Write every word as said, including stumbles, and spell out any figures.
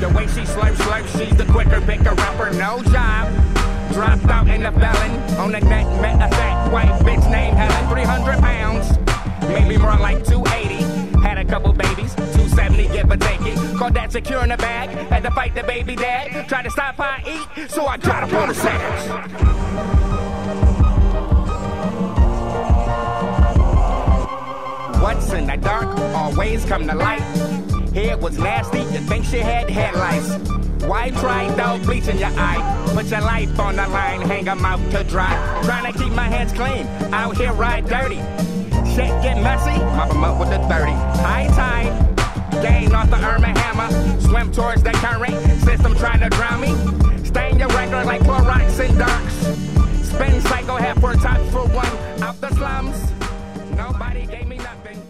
The way she slurp, slurp, she's the quicker picker upper. No job. Dropped out in the felon. On the net, met a fat white bitch named Helen. three hundred pounds. Maybe more like two eighty. Had a couple babies. two seventy, give or take it. Called that secure in the bag. Had to fight the baby dad. Tried to stop how I eat, so I got up on the sand. What's in the dark always come to light. Hair was nasty, you think she had headlights. Why try though, bleach in your eye? Put your life on the line, hang 'em out to dry. Trying to keep my hands clean, out here ride dirty. Shit get messy, mop 'em up with the thirty. High tide, gain off the Irma hammer. Swim towards the current, system trying to drown me. Stain your record like Clorox and Darks. Spin cycle, half for top for one. Out the slums, nobody gave me nothing.